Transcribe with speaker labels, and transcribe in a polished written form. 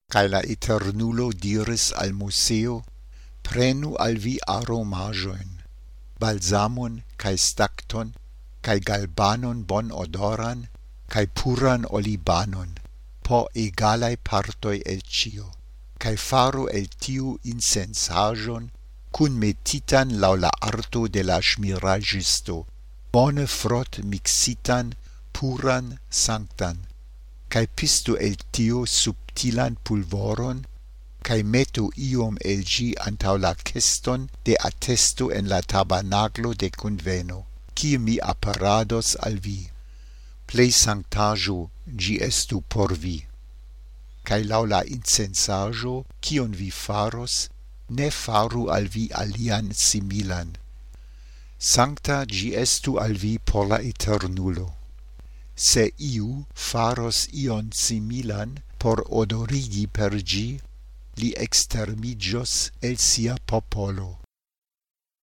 Speaker 1: Cae la Eternulo diris al Moseo: Prenu al vi aromajoin, balsamon cae stacton, cae galbanon bon odoran, cae puran olibanon, po egalae partoi el cio, cae faru el tiu incensajon, cun metitan lau la arto de la smiragisto, bone frot mixitan, puran, sanctan, cae pistu el tio subtilan pulvoron, cae metu iom el gi antau la keston de attesto en la tabernaclo de conveno, kie mi apparados al vi. Plei sanctajo gi estu por vi. Cae lau la incensajo, kion vi faros, ne faru al vi alian similan. Sancta gi estu al vi por la Eternulo. Se iu faros ion similan por odorigi per gi, li extermigios el sia popolo.